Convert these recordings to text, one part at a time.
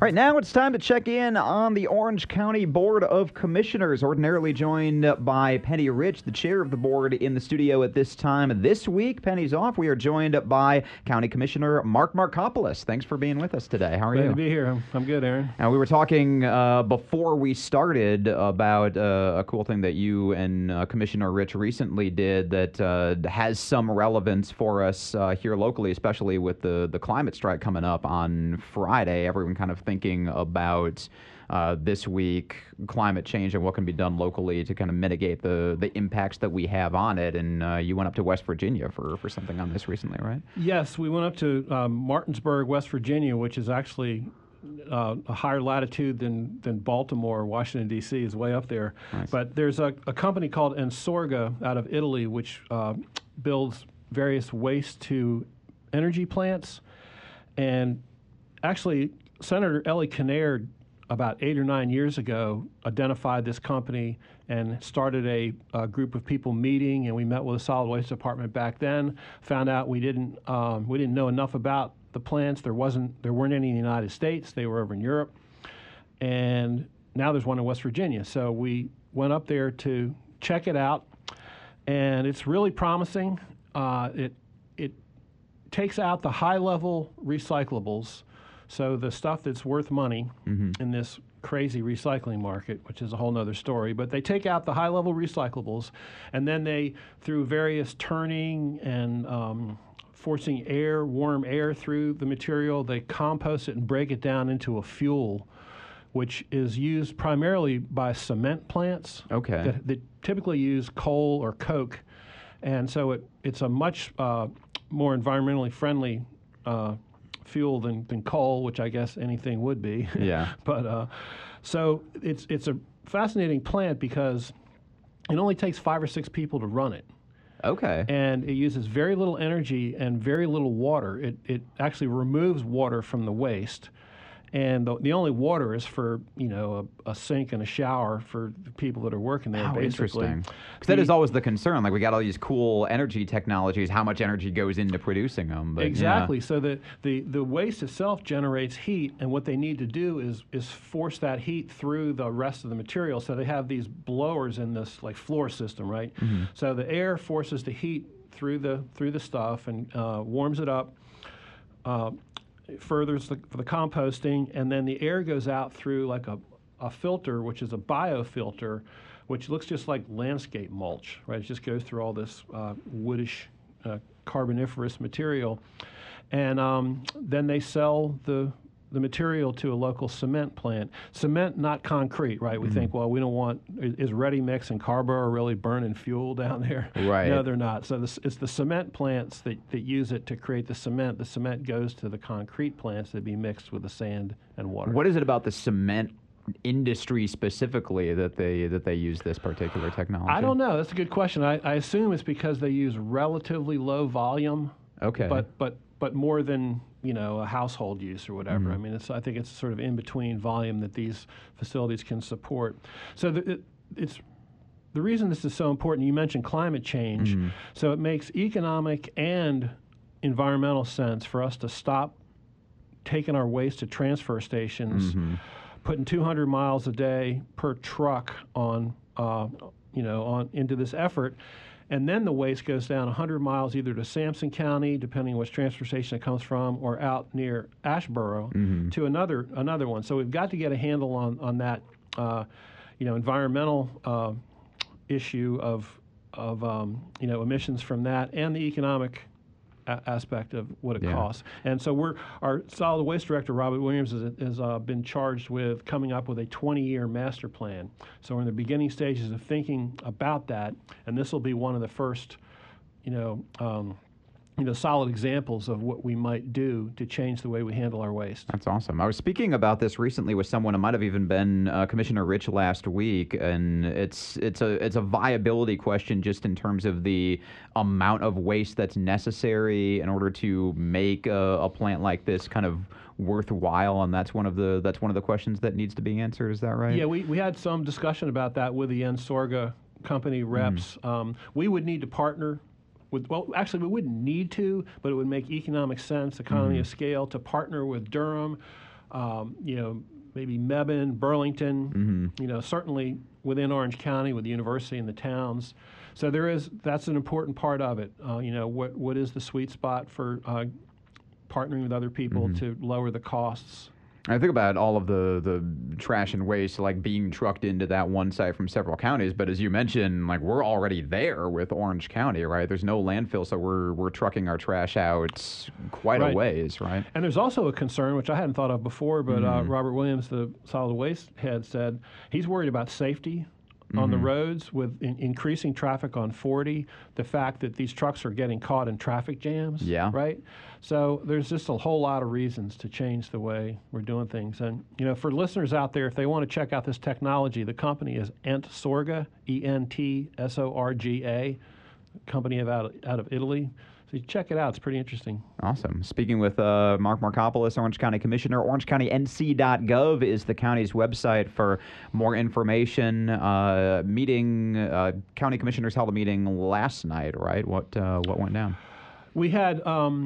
Right now, it's time to check in on the Orange County Board of Commissioners, ordinarily joined by Penny Rich, the chair of the board, in the studio at this time. This week, Penny's off. We are joined by County Commissioner Mark Markopoulos. Thanks for being with us today. How are you? Glad to be here. I'm good, Aaron. Now, we were talking before we started about a cool thing that you and Commissioner Rich recently did that has some relevance for us here locally, especially with the climate strike coming up on Friday. Everyone kind of thinking about this week climate change and what can be done locally to kind of mitigate the impacts that we have on it. And you went up to West Virginia for something on this recently, right? Yes, we went up to Martinsburg, West Virginia, which is actually a higher latitude than Baltimore. Washington, D.C. is way up there. Nice. But there's a company called Ensorga out of Italy, which builds various waste-to-energy plants. And actually, Senator Ellie Kinnaird, about 8 or 9 years ago, identified this company and started a group of people meeting, and we met with the solid waste department back then. Found out we didn't know enough about the plants. There weren't any in the United States. They were over in Europe, and now there's one in West Virginia. So we went up there to check it out, and it's really promising. It takes out the high-level recyclables. So the stuff that's worth money in this crazy recycling market, which is a whole nother story, but they take out the high-level recyclables, and then they, through various turning and forcing warm air through the material, they compost it and break it down into a fuel, which is used primarily by cement plants. Okay. That typically use coal or coke, and so it's a much more environmentally friendly fuel than coal, which I guess anything would be. Yeah. But so it's a fascinating plant because it only takes 5 or 6 people to run it. Okay. And it uses very little energy and very little water. It actually removes water from the waste. And the only water is for, a sink and a shower for the people that are working there, basically. Interesting. Because that is always the concern. Like, we got all these cool energy technologies, how much energy goes into producing them. But, exactly. Yeah. So the waste itself generates heat, and what they need to do is force that heat through the rest of the material. So they have these blowers in this, like, floor system, right? Mm-hmm. So the air forces the heat through the stuff and warms it up. Furthers the composting, and then the air goes out through like a filter, which is a biofilter, which looks just like landscape mulch, right? It just goes through all this woodish carboniferous material, and then they sell the material to a local cement plant. Cement, not concrete, right? We think, well, we don't want, is Ready Mix and Carbo really burning fuel down there? Right. No, they're not. So it's the cement plants that use it to create the cement. The cement goes to the concrete plants that be mixed with the sand and water. What is it about the cement industry specifically that they use this particular technology? I don't know. That's a good question. I assume it's because they use relatively low volume. Okay. But more than a household use or whatever. Mm-hmm. I mean, I think it's sort of in between volume that these facilities can support. So it's the reason this is so important. You mentioned climate change, so it makes economic and environmental sense for us to stop taking our waste to transfer stations, putting 200 miles a day per truck on into this effort. And then the waste goes down 100 miles either to Sampson County, depending on which transfer station it comes from, or out near Asheboro to another one. So we've got to get a handle on that, environmental issue of emissions from that, and the economic aspect of what it costs. And so our solid waste director, Robert Williams, has been charged with coming up with a 20-year master plan. So we're in the beginning stages of thinking about that, and this will be one of the first, solid examples of what we might do to change the way we handle our waste. That's awesome. I was speaking about this recently with someone. It might have even been Commissioner Rich last week, and it's a viability question question just in terms of the amount of waste that's necessary in order to make a plant like this kind of worthwhile, and that's one of the questions that needs to be answered. Is that right? Yeah, we had some discussion about that with the Ensorga company reps. We would need to partner with, well, actually we wouldn't need to, but it would make economic sense, economy of scale, to partner with Durham, Maybe Mebane, Burlington, certainly within Orange County with the university and the towns. So that's an important part of it. What is the sweet spot for partnering with other people to lower the costs? I think about all of the trash and waste like being trucked into that one site from several counties, but as you mentioned, like we're already there with Orange County, right? There's no landfill, so we're trucking our trash out quite a ways, right? And there's also a concern, which I hadn't thought of before, but Robert Williams, the solid waste head, said he's worried about safety on the roads with increasing traffic on 40, the fact that these trucks are getting caught in traffic jams, right? So there's just a whole lot of reasons to change the way we're doing things. And, for listeners out there, if they want to check out this technology, the company is Entsorga, Entsorga, company out of Italy. So you check it out. It's pretty interesting. Awesome. Speaking with Mark Markopoulos, Orange County Commissioner, OrangeCountyNC.gov is the county's website for more information. County commissioners held a meeting last night, right? What went down? We had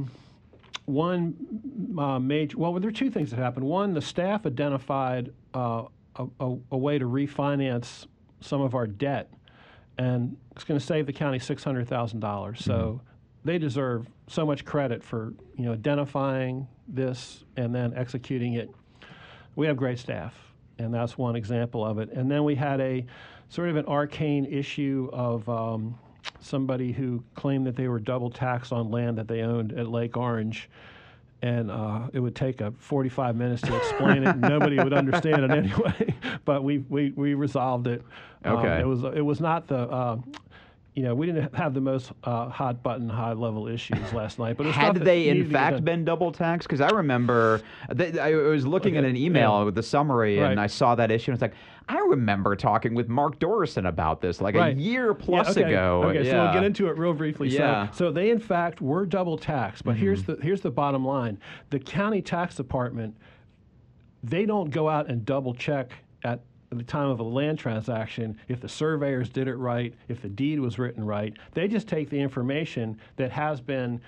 one major. Well, there were two things that happened. One, the staff identified a way to refinance some of our debt, and it's going to save the county $600,000. So they deserve so much credit for identifying this and then executing it. We have great staff, and that's one example of it. And then we had a sort of an arcane issue of somebody who claimed that they were double taxed on land that they owned at Lake Orange. And it would take 45 minutes to explain it, and nobody would understand it anyway. But we resolved it. Okay. It was not the we didn't have the most hot button, high level issues last night. But had they in fact been double taxed? Because I remember I was looking at an email with the summary, and I saw that issue, and it's like, I remember talking with Mark Dorison about this a year plus ago. Okay, so we'll get into it real briefly. Yeah. So they in fact were double taxed, but here's the bottom line: the county tax department, they don't go out and double check at the time of a land transaction if the surveyors did it right, if the deed was written right. They just take the information that has been,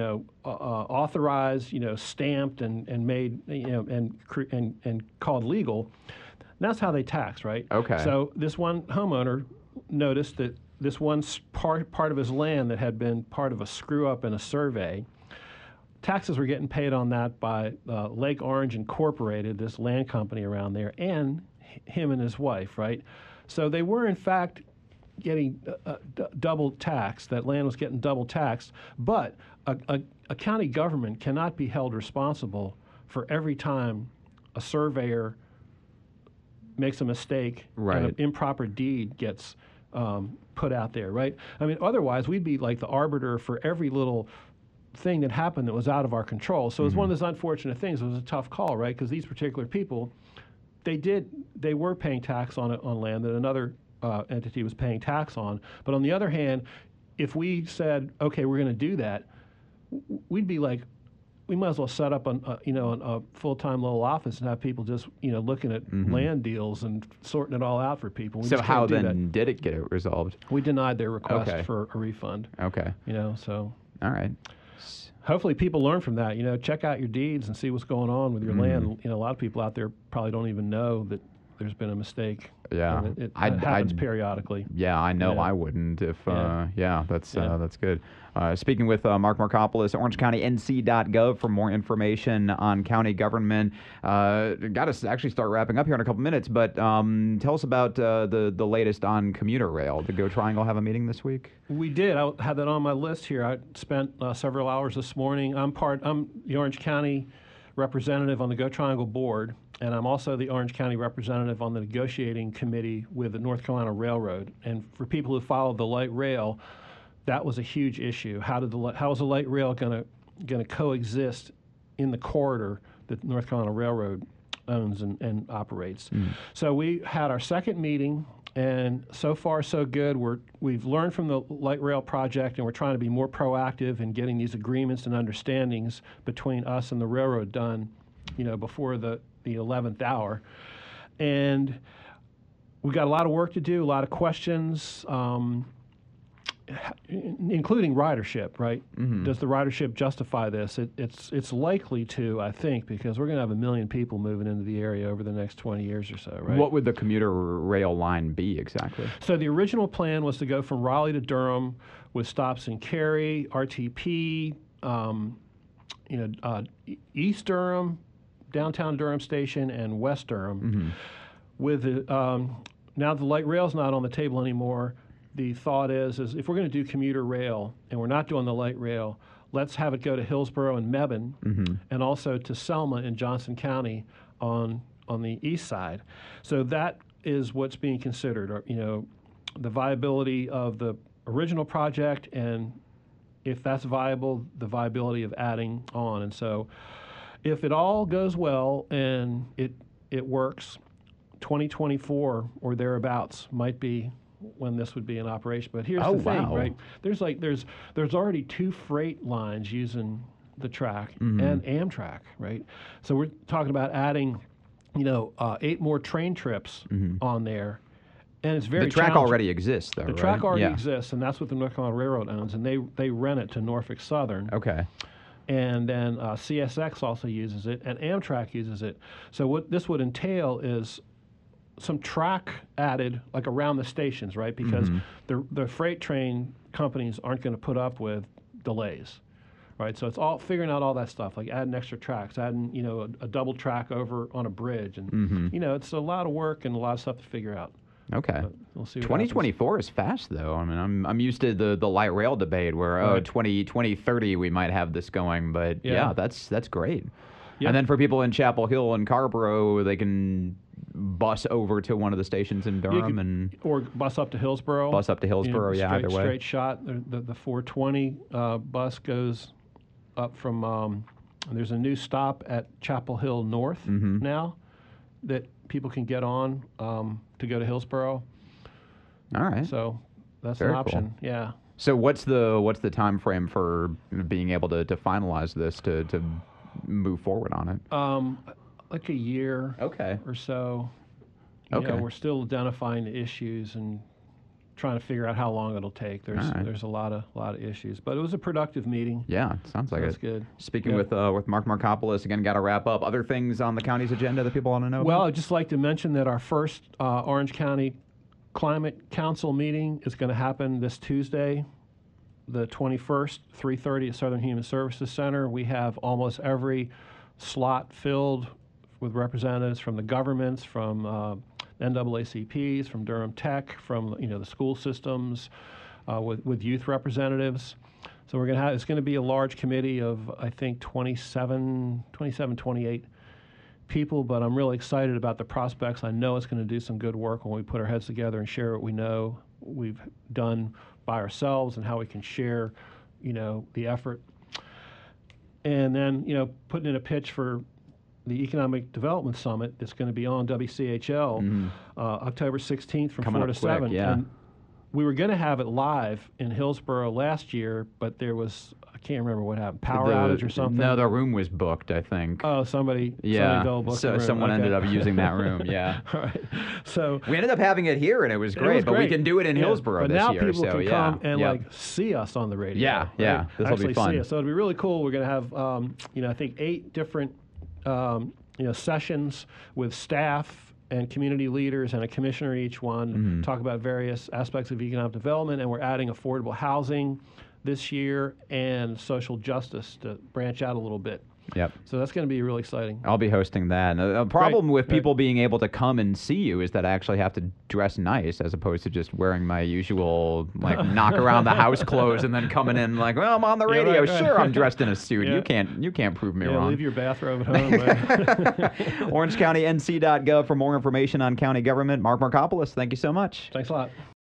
authorized, stamped and made, and called legal. That's how they tax, right? Okay. So this one homeowner noticed that this one part of his land that had been part of a screw up in a survey, taxes were getting paid on that by Lake Orange Incorporated, this land company around there, and him and his wife, right? So they were in fact getting double taxed. That land was getting double taxed, but a county government cannot be held responsible for every time a surveyor makes a mistake and an improper deed gets put out there, right? I mean, otherwise we'd be like the arbiter for every little thing that happened that was out of our control. So it was one of those unfortunate things. It was a tough call, right? Because these particular people, they were paying tax on land that another entity was paying tax on. But on the other hand, if we said, okay, we're going to do that, we'd be like, we might as well set up a full-time little office and have people just looking at land deals and sorting it all out for people. So how then did it get resolved? We denied their request for a refund. Okay. So. All right. Hopefully people learn from that. Check out your deeds and see what's going on with your land. A lot of people out there probably don't even know that there's been a mistake. Yeah, it happens periodically. Yeah, I know I wouldn't if. That's good. Speaking with Mark Markopoulos, OrangeCountyNC.gov for more information on county government. Got to actually start wrapping up here in a couple minutes, but tell us about the latest on commuter rail. Did Go Triangle have a meeting this week? We did. I had that on my list here. I spent several hours this morning. I'm the Orange County representative on the Go Triangle board, and I'm also the Orange County representative on the negotiating committee with the North Carolina Railroad. And for people who followed the light rail, that was a huge issue. How is the light rail going to coexist in the corridor that North Carolina Railroad owns and operates? So we had our second meeting, and so far so good. We've learned from the light rail project, and we're trying to be more proactive in getting these agreements and understandings between us and the railroad done, before the 11th hour. And we've got a lot of work to do, a lot of questions. including ridership, right? Does the ridership justify this? It's likely to, I think, because we're going to have 1 million people moving into the area over the next 20 years or so, right? What would the commuter rail line be exactly? So the original plan was to go from Raleigh to Durham with stops in Cary, RTP, East Durham, downtown Durham Station, and West Durham. With now the light rail's not on the table anymore. The thought is if we're going to do commuter rail and we're not doing the light rail, let's have it go to Hillsborough and Mebane, and also to Selma in Johnson County on the east side. So that is what's being considered. The viability of the original project, and if that's viable, the viability of adding on. And so, if it all goes well and it works, 2024 or thereabouts might be when this would be in operation. But here's the thing, right? There's already 2 freight lines using the track and Amtrak, right? So we're talking about adding, 8 more train trips on there, and it's very The track already exists, though. The track already exists, and that's what the North Carolina Railroad owns, and they rent it to Norfolk Southern. Okay. And then CSX also uses it, and Amtrak uses it. So what this would entail is some track added, like around the stations, right? Because the freight train companies aren't going to put up with delays, right? So it's all figuring out all that stuff, like adding extra tracks, adding a double track over on a bridge, and it's a lot of work and a lot of stuff to figure out. Okay. But we'll see what 2024 is fast, though. I mean, I'm used to the light rail debate where 2030 we might have this going, but yeah that's great. Yep. And then for people in Chapel Hill and Carrboro, they can bus over to one of the stations in Durham or bus up to Hillsborough. Bus up to Hillsborough, either way. Straight shot. The 420 bus goes up from. There's a new stop at Chapel Hill North now that people can get on to go to Hillsborough. All right. So that's Very an option. Cool. Yeah. So what's the time frame for being able to finalize this to move forward on it? Like a year or so. Okay. We're still identifying the issues and trying to figure out how long it'll take. There's a lot of issues, but it was a productive meeting. Yeah, sounds like That's good. Speaking with Mark Markopoulos, again, got to wrap up. Other things on the county's agenda that people want to know Well, about? I'd just like to mention that our first Orange County Climate Council meeting is going to happen this Tuesday, the 21st, 3:30 at Southern Human Services Center. We have almost every slot filled with representatives from the governments, from NAACPs, from Durham Tech, from the school systems, with youth representatives. So we're going to have, it's going to be a large committee of, I think, 28 people, but I'm really excited about the prospects. I know it's going to do some good work when we put our heads together and share what we know we've done by ourselves and how we can share, the effort. And then, putting in a pitch for the Economic Development Summit that's going to be on WCHL October 16th from Coming 4 to up quick, 7. yeah. And we were going to have it live in Hillsborough last year, but there was, I can't remember what happened, power outage or something. No, the room was booked, I think. Oh, somebody double booked the room. Someone ended up using that room, yeah. All right. So we ended up having it here, and it was great, but we can do it in Hillsborough this year. But now people can come and see us on the radio. Yeah, yeah. Right? This will be fun. See us. So it'll be really cool. We're going to have, I think 8 different, sessions with staff and community leaders and a commissioner each one, talk about various aspects of economic development, and we're adding affordable housing this year and social justice to branch out a little bit. Yep. So that's going to be really exciting. I'll be hosting that. And a problem with people being able to come and see you is that I actually have to dress nice as opposed to just wearing my usual knock around the house clothes and then coming in like, well, I'm on the radio. Sure, I'm dressed in a suit. You can't prove me wrong. Leave your bathrobe at home. OrangeCountyNC.gov for more information on county government. Mark Markopoulos, thank you so much. Thanks a lot.